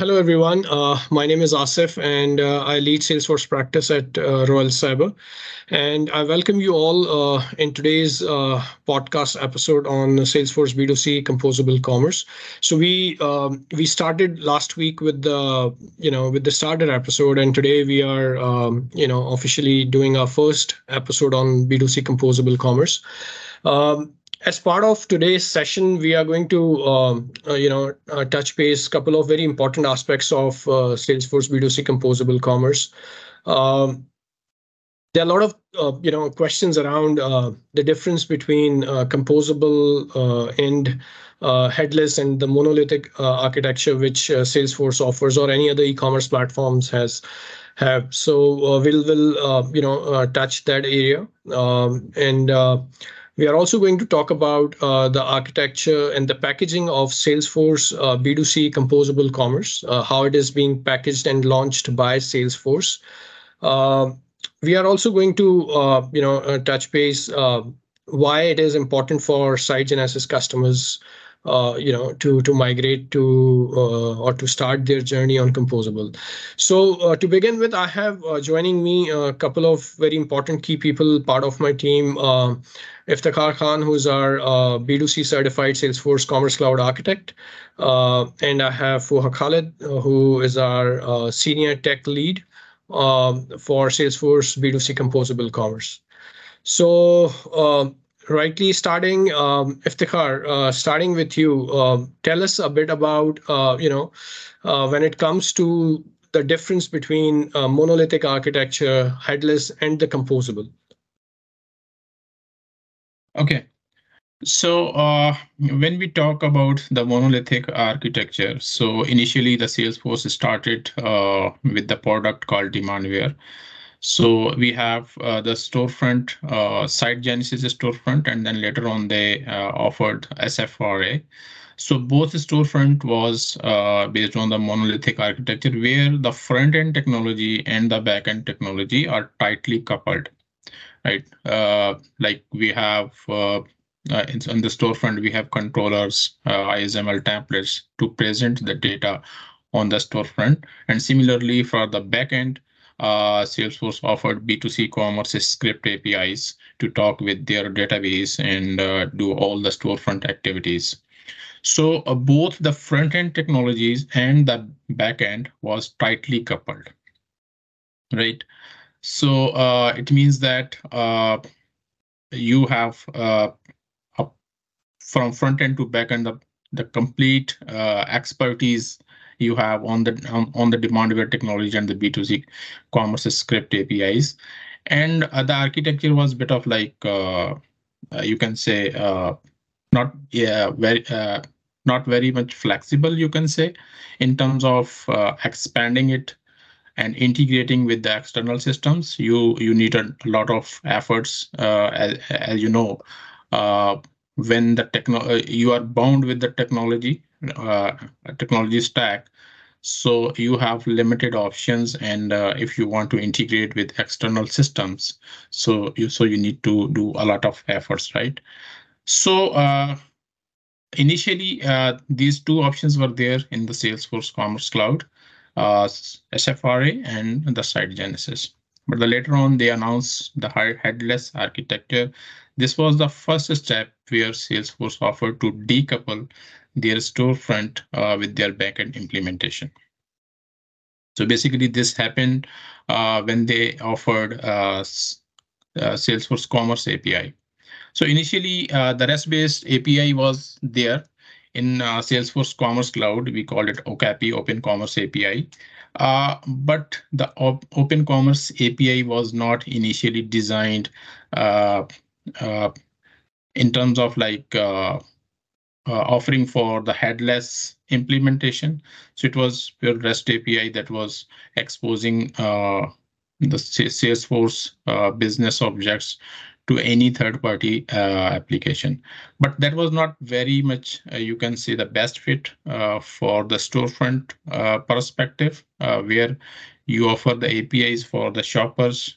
Hello, everyone. My name is Asif, and I lead Salesforce practice at Royal Cyber. And I welcome you all in today's podcast episode on Salesforce B2C composable commerce. So we started last week with the starter episode, and today we are officially doing our first episode on B2C composable commerce. As part of today's session, we are going to touch base couple of very important aspects of Salesforce B2C composable commerce. Um, there are a lot of questions around the difference between composable and headless and the monolithic architecture which Salesforce offers or any other e-commerce platforms has have. So we'll touch that area, and we are also going to talk about the architecture and the packaging of Salesforce B2C composable commerce, how it is being packaged and launched by Salesforce. Uh, we are also going to touch base why it is important for SiteGenesis customers to migrate to or to start their journey on composable. So to begin with, I have joining me a couple of very important key people, part of my team. Iftikhar Khan, who's our B2C certified Salesforce Commerce Cloud architect. And I have Fuha Khalid, who is our senior tech lead for Salesforce B2C composable commerce. So, rightly starting, Iftikhar, starting with you, tell us a bit about, when it comes to the difference between monolithic architecture, headless, and the composable. Okay. So when we talk about the monolithic architecture, so initially the Salesforce started with the product called Demandware. So we have the storefront, SiteGenesis storefront, and then later on they offered SFRA. So both storefront was based on the monolithic architecture, where the front end technology and the back end technology are tightly coupled, right? Like we have in the storefront, we have controllers, ISML templates to present the data on the storefront. And similarly, for the backend, Salesforce offered B2C commerce script APIs to talk with their database and do all the storefront activities. So both the front-end technologies and the backend was tightly coupled, right? So it means that you have from front end to back end the complete expertise you have on the Demandware technology and the B2C commerce script APIs. And the architecture was a bit of like you can say not very much flexible, you can say, in terms of expanding it and integrating with the external systems. You need a lot of efforts, as you know, when the you are bound with the technology stack, so you have limited options. And if you want to integrate with external systems, so you need to do a lot of efforts, right? So initially, these two options were there in the Salesforce Commerce Cloud, SFRA and the SiteGenesis. But later on, they announced the headless architecture. This was the first step where Salesforce offered to decouple their storefront with their backend implementation. So basically, this happened when they offered Salesforce Commerce API. So initially, the REST-based API was there in Salesforce Commerce Cloud. We called it OCAPI, Open Commerce API. But the Open Commerce API was not initially designed in terms of like offering for the headless implementation. So it was pure REST API that was exposing the Salesforce business objects to any third-party application. But that was not very much, you can say, the best fit for the storefront perspective, where you offer the APIs for the shoppers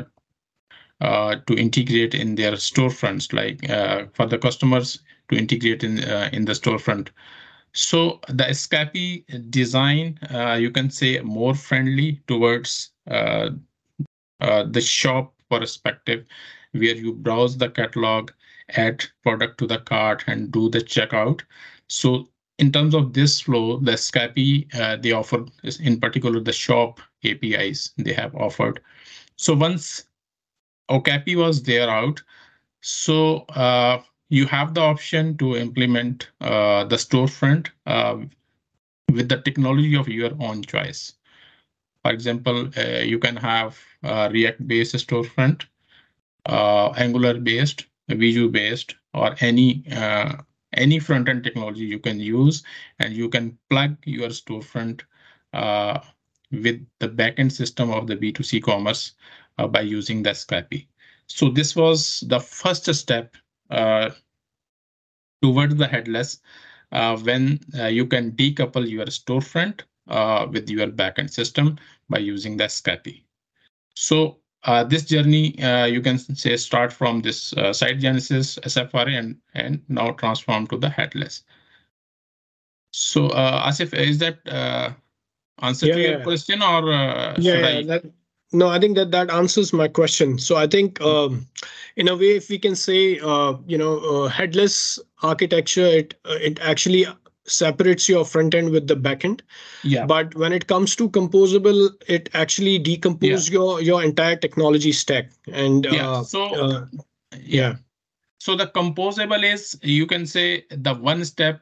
to integrate in their storefronts, like for the customers to integrate in the storefront. So the Escape design, you can say more friendly towards the shop perspective, where you browse the catalog, add product to the cart, and do the checkout. So in terms of this flow, the Escape they offer, in particular the shop APIs they have offered. So once Okapi was there out, so you have the option to implement the storefront with the technology of your own choice. For example, you can have React-based storefront, Angular-based, Vue-based, or any front-end technology you can use, and you can plug your storefront uh, with the backend system of the B2C commerce by using the Scrappy. So this was the first step towards the headless when you can decouple your storefront with your backend system by using the Scrappy. So this journey, you can say, start from this Site Genesis, SFRA, and now transform to the headless. So Asif, is that answer to your question, or should I? No, I think that answers my question. So I think, in a way, if we can say, headless architecture, it actually separates your front end with the back end. Yeah. But when it comes to composable, it actually decomposes your entire technology stack. And yeah. So the composable is, you can say, the one step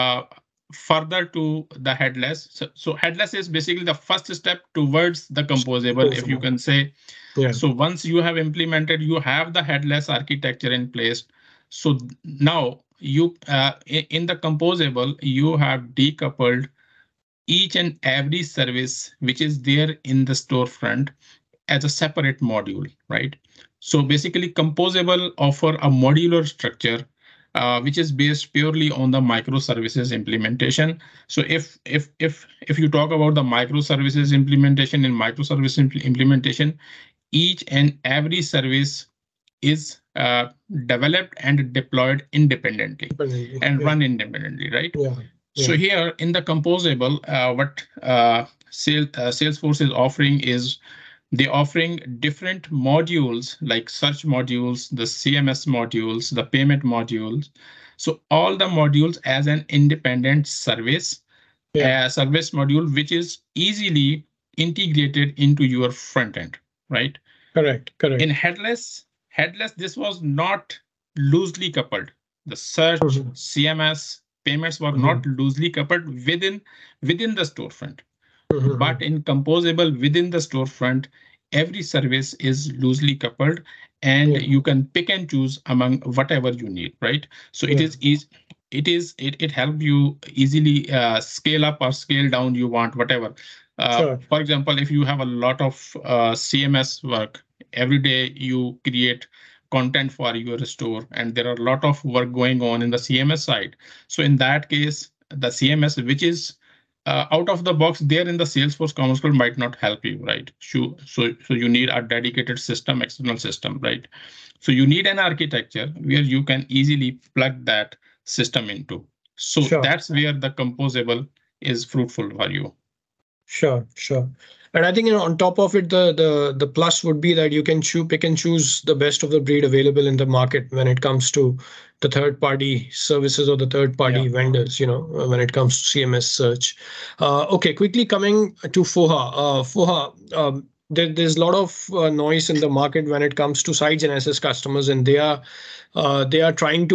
further to the headless. So headless is basically the first step towards the composable, if you can say. Yeah. So once you have implemented, you have the headless architecture in place. So now you in the composable, you have decoupled each and every service which is there in the storefront as a separate module, right? So basically, composable offer a modular structure which is based purely on the microservices implementation. So if you talk about the microservices implementation, in microservice implementation, each and every service is developed and deployed independently and run independently, right? So here in the composable, what Salesforce is offering is, they're offering different modules like search modules, the CMS modules, the payment modules. So all the modules as an independent service, service module, which is easily integrated into your front end, right? Correct. In headless, this was not loosely coupled. The search, CMS, payments were not loosely coupled within the storefront. But in composable, within the storefront, every service is loosely coupled, and you can pick and choose among whatever you need, right? So it is easy. It helps you easily scale up or scale down. You want whatever. For example, if you have a lot of CMS work, every day you create content for your store, and there are a lot of work going on in the CMS side. So in that case, the CMS, which is out of the box there in the Salesforce Commerce Cloud, might not help you, right? So you need a dedicated system, external system, right? So you need an architecture where you can easily plug that system into. So that's where the composable is fruitful for you. Sure. And I think, on top of it, the plus would be that you can pick and choose the best of the breed available in the market when it comes to the third-party services or the third-party vendors, when it comes to CMS search. Okay, quickly coming to Foha. Foha, there's a lot of noise in the market when it comes to Site Genesis customers, and they are trying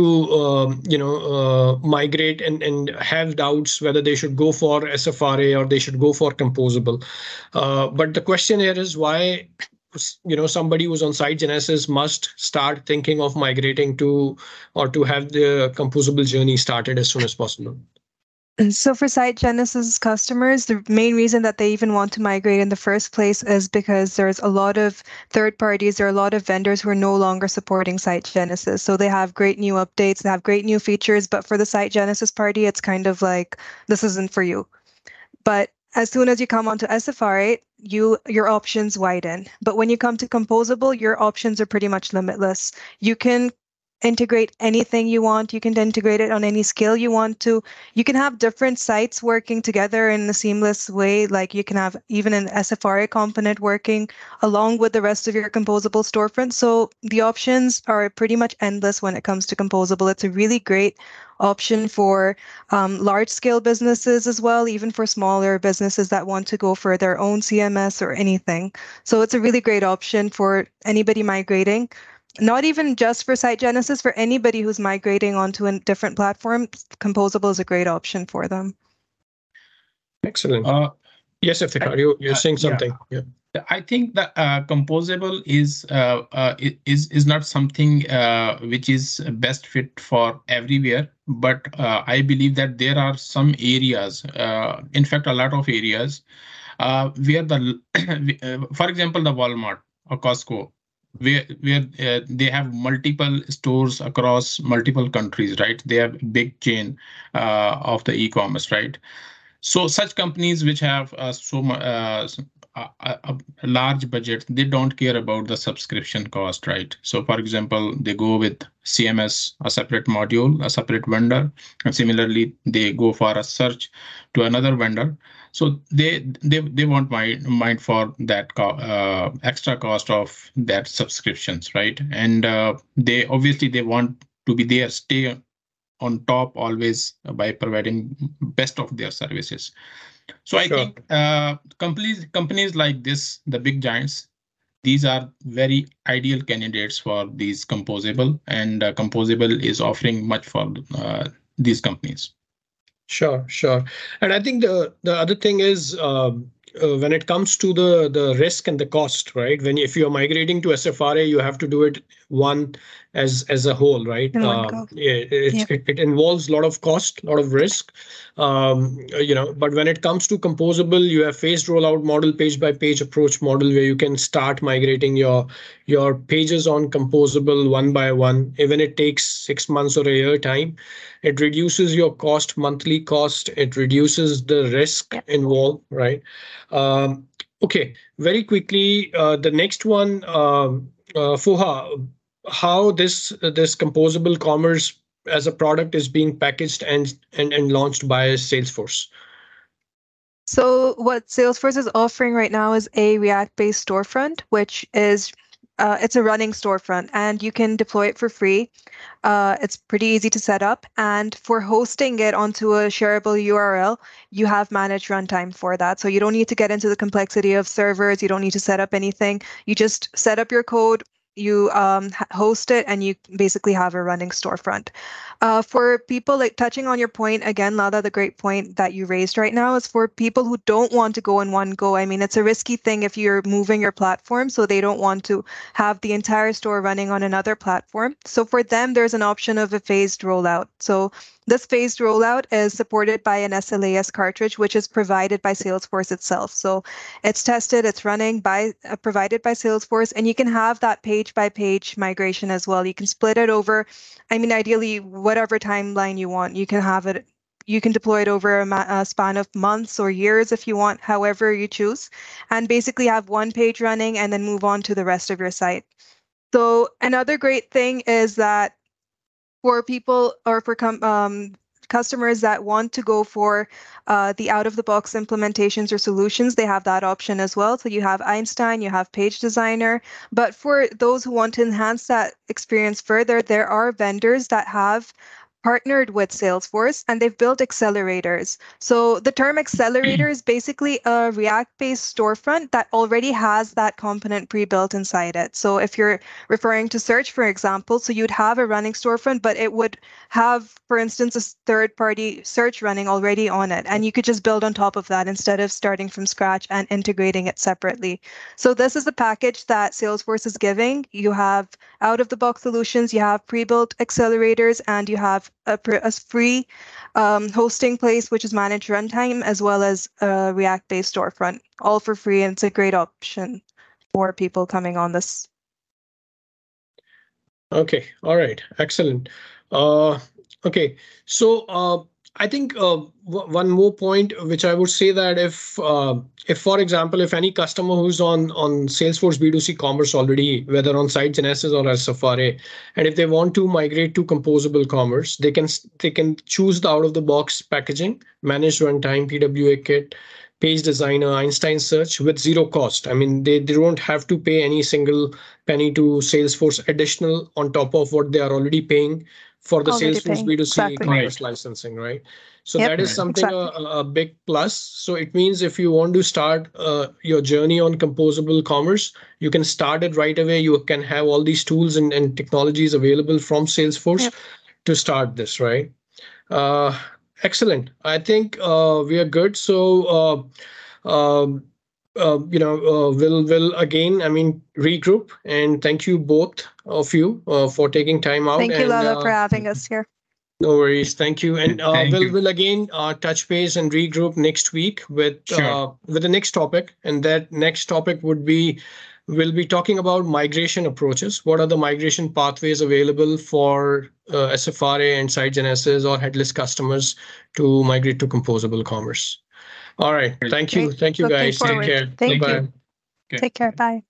to migrate and have doubts whether they should go for SFRA or they should go for composable. But the question here is why somebody who's on Site Genesis must start thinking of migrating to, or to have the composable journey started as soon as possible. So for Site Genesis customers, the main reason that they even want to migrate in the first place is because there's a lot of third parties, there are a lot of vendors who are no longer supporting Site Genesis. So they have great new updates, they have great new features, but for the Site Genesis party, it's kind of like, this isn't for you. But as soon as you come onto SFRA, your options widen. But when you come to composable, your options are pretty much limitless. You can integrate anything you want. You can integrate it on any scale you want to. You can have different sites working together in a seamless way. Like you can have even an SFRA component working along with the rest of your composable storefront. So the options are pretty much endless when it comes to composable. It's a really great option for large scale businesses as well, even for smaller businesses that want to go for their own CMS or anything. So it's a really great option for anybody migrating. Not even just for SiteGenesis, for anybody who's migrating onto a different platform, Composable is a great option for them. Excellent. Yes, Iftikhar, you're saying something. Yeah. I think that composable is not something which is best fit for everywhere, but I believe that there are some areas, in fact, a lot of areas where for example, the Walmart or Costco, where they have multiple stores across multiple countries, right? They have big chain of the e-commerce, right? So such companies which have a large budget, they don't care about the subscription cost, right? So for example, they go with CMS, a separate module, a separate vendor, and similarly, they go for a search to another vendor. So they won't mind for that extra cost of that subscriptions, right? And they want to be there, stay on top always by providing best of their services. So I think companies like this, the big giants, these are very ideal candidates for these composable, and composable is offering much for these companies. Sure. And I think the other thing is when it comes to the risk and the cost, right? If you're migrating to SFRA, you have to do it as a whole, right? It involves a lot of cost, a lot of risk, but when it comes to composable, you have phased rollout model, page by page approach model, where you can start migrating your pages on composable one by one. Even it takes 6 months or a year time, it reduces your monthly cost. It reduces the risk involved, right? Okay, very quickly, the next one, Fuha, how this composable commerce as a product is being packaged and launched by Salesforce. So what Salesforce is offering right now is a React-based storefront, which is it's a running storefront, and you can deploy it for free. It's pretty easy to set up, and for hosting it onto a shareable URL, you have managed runtime for that. So you don't need to get into the complexity of servers. You don't need to set up anything. You just set up your code, you host it, and you basically have a running storefront. For people, like touching on your point again, Lada, the great point that you raised right now is for people who don't want to go in one go. I mean, it's a risky thing if you're moving your platform, so they don't want to have the entire store running on another platform. So for them, there's an option of a phased rollout. So this phased rollout is supported by an SLAS cartridge, which is provided by Salesforce itself. So it's tested, it's running provided by Salesforce, and you can have that page by page migration as well. You can split it over, I mean, ideally, whatever timeline you want. You can have it, you can deploy it over a span of months or years if you want, however you choose, and basically have one page running and then move on to the rest of your site. So another great thing is that for people or for customers that want to go for the out-of-the-box implementations or solutions, they have that option as well. So you have Einstein, you have Page Designer. But for those who want to enhance that experience further, there are vendors that have partnered with Salesforce, and they've built accelerators. So the term accelerator is basically a React-based storefront that already has that component pre-built inside it. So if you're referring to search, for example, so you'd have a running storefront, but it would have, for instance, a third-party search running already on it. And you could just build on top of that instead of starting from scratch and integrating it separately. So this is the package that Salesforce is giving. You have out-of-the-box solutions, you have pre-built accelerators, and you have a free hosting place, which is managed runtime, as well as a React-based storefront, all for free. And it's a great option for people coming on this. Okay. All right. Excellent. Okay. So I think one more point, which I would say that if for example, if any customer who's on Salesforce B2C Commerce already, whether on SiteGenesis or as Safari, and if they want to migrate to Composable Commerce, they can choose the out of the box packaging, managed runtime, PWA kit, Page Designer, Einstein Search with zero cost. I mean, they don't have to pay any single penny to Salesforce additional on top of what they are already paying for the Already Salesforce paying. B2C Exactly. commerce licensing, right? So Yep. that is Right. something Exactly. a big plus. So it means if you want to start your journey on Composable Commerce, you can start it right away. You can have all these tools and technologies available from Salesforce Yep. to start this, right? Excellent. I think we are good. So we'll again, I mean, regroup, and thank you both of you for taking time out. Thank you, And Lalo, for having us here. no worries. Thank you. And Thank you. we'll again touch base and regroup next week with the next topic. And that next topic would be, we'll be talking about migration approaches. What are the migration pathways available for SFRA and SiteGenesis or headless customers to migrate to Composable Commerce? All right. Great. Thank you. Great. Thank you, Looking guys. Take forward. care. Thank Bye-bye. you. Okay. Take care. Bye.